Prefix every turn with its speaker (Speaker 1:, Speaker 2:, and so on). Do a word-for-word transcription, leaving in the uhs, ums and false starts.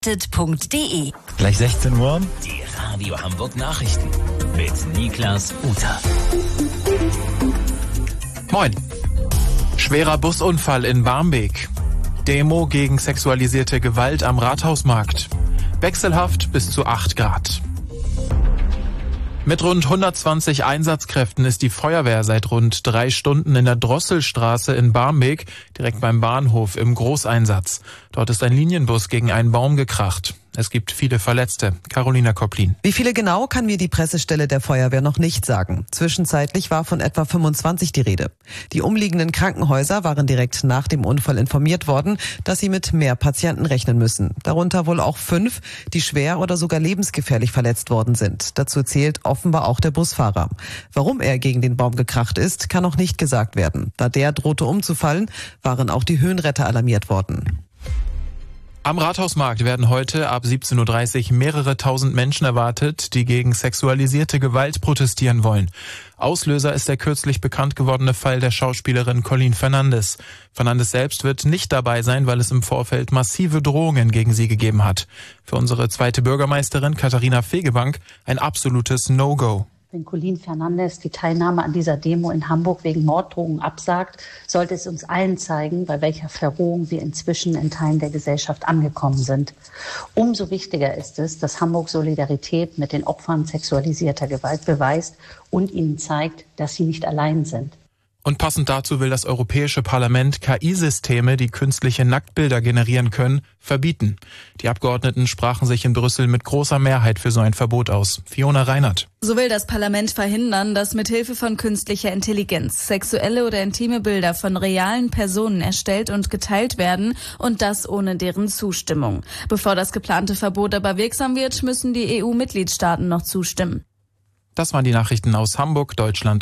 Speaker 1: punkt de.
Speaker 2: Gleich sechzehn Uhr.
Speaker 3: Die Radio Hamburg Nachrichten mit Niklas Uter.
Speaker 4: Moin. Schwerer Busunfall in Barmbek. Demo gegen sexualisierte Gewalt am Rathausmarkt. Wechselhaft bis zu acht Grad. Mit rund hundertzwanzig Einsatzkräften ist die Feuerwehr seit rund drei Stunden in der Drosselstraße in Barmbek, direkt beim Bahnhof, im Großeinsatz. Dort ist ein Linienbus gegen einen Baum gekracht. Es gibt viele Verletzte. Carolina Koplin.
Speaker 5: Wie viele genau, kann mir die Pressestelle der Feuerwehr noch nicht sagen. Zwischenzeitlich war von etwa fünfundzwanzig die Rede. Die umliegenden Krankenhäuser waren direkt nach dem Unfall informiert worden, dass sie mit mehr Patienten rechnen müssen. Darunter wohl auch fünf, die schwer oder sogar lebensgefährlich verletzt worden sind. Dazu zählt offenbar auch der Busfahrer. Warum er gegen den Baum gekracht ist, kann noch nicht gesagt werden. Da der drohte umzufallen, waren auch die Höhenretter alarmiert worden.
Speaker 4: Am Rathausmarkt werden heute ab siebzehn Uhr dreißig mehrere tausend Menschen erwartet, die gegen sexualisierte Gewalt protestieren wollen. Auslöser ist der kürzlich bekannt gewordene Fall der Schauspielerin Colleen Fernandes. Fernandes selbst wird nicht dabei sein, weil es im Vorfeld massive Drohungen gegen sie gegeben hat. Für unsere zweite Bürgermeisterin Katharina Fegebank ein absolutes No-Go.
Speaker 6: Wenn Colleen Fernandes die Teilnahme an dieser Demo in Hamburg wegen Morddrohungen absagt, sollte es uns allen zeigen, bei welcher Verrohung wir inzwischen in Teilen der Gesellschaft angekommen sind. Umso wichtiger ist es, dass Hamburg Solidarität mit den Opfern sexualisierter Gewalt beweist und ihnen zeigt, dass sie nicht allein sind.
Speaker 4: Und passend dazu will das Europäische Parlament K I-Systeme, die künstliche Nacktbilder generieren können, verbieten. Die Abgeordneten sprachen sich in Brüssel mit großer Mehrheit für so ein Verbot aus. Fiona Reinert.
Speaker 7: So will das Parlament verhindern, dass mithilfe von künstlicher Intelligenz sexuelle oder intime Bilder von realen Personen erstellt und geteilt werden und das ohne deren Zustimmung. Bevor das geplante Verbot aber wirksam wird, müssen die E U-Mitgliedstaaten noch zustimmen.
Speaker 4: Das waren die Nachrichten aus Hamburg, Deutschland